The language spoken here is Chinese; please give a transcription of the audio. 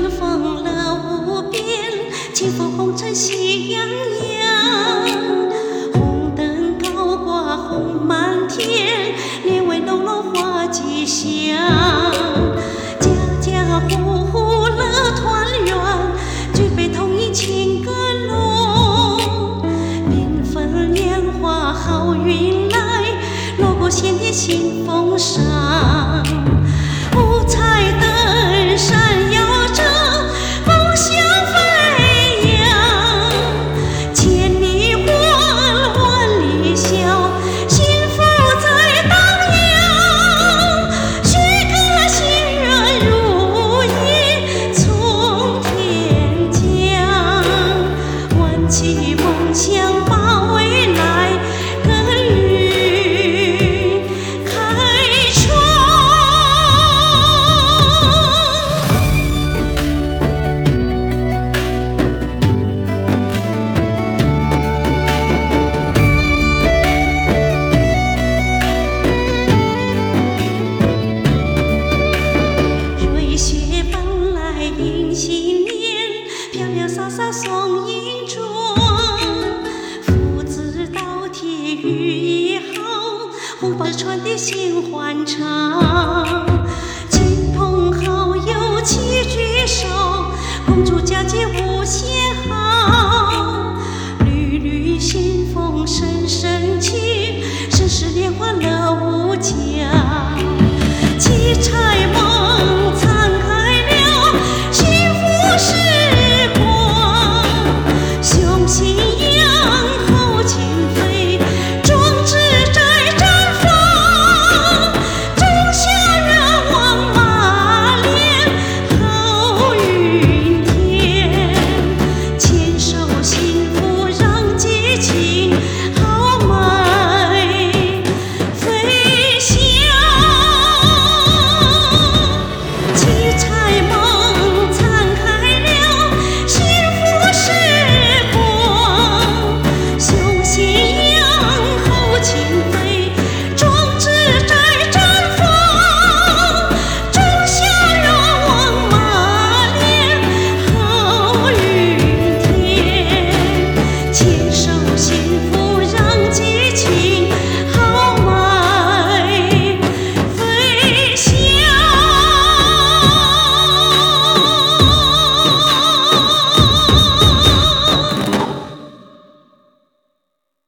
春风乐无边，清风红尘喜洋洋。红灯高挂红满天，年味浓浓花吉祥。家家户户乐团圆，举杯同饮情歌浓。缤纷年华好运来，锣鼓喧天新风尚。五彩灯闪耀着，梦想飞扬。千里欢，万里笑，幸福在荡漾。许个心愿如意从天降，挽起梦想把未来耕耘开创。瑞雪奔来迎新年，飘飘洒洒送